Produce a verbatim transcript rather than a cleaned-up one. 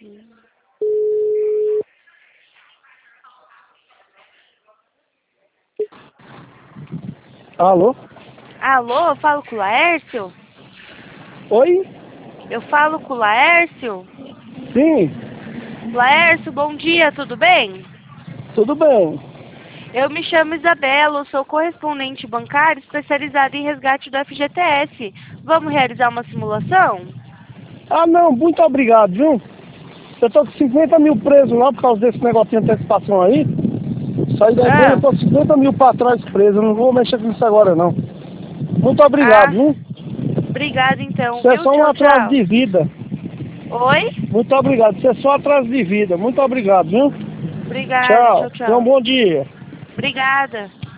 Alô? Alô, eu falo com o Laércio? Oi? Eu falo com o Laércio? Sim, Laércio, bom dia, tudo bem? tudo bem. Eu me chamo Isabela, eu sou correspondente bancário especializada em resgate do F G T S. Vamos realizar uma simulação? Ah, não, muito obrigado, viu? Eu tô com cinquenta mil preso lá por causa desse negocinho de antecipação aí. Saí da empresa, Ah, eu tô cinquenta mil pra trás preso. Eu não vou mexer com isso agora, não. Muito obrigado, ah, viu? obrigada então, Isso é viu? só um Tchau, atraso tchau. de vida. Oi? Muito obrigado. Isso é só atraso de vida. Muito obrigado, viu? Obrigada, Tchau. tchau, Tenha um tchau. bom dia. Obrigada.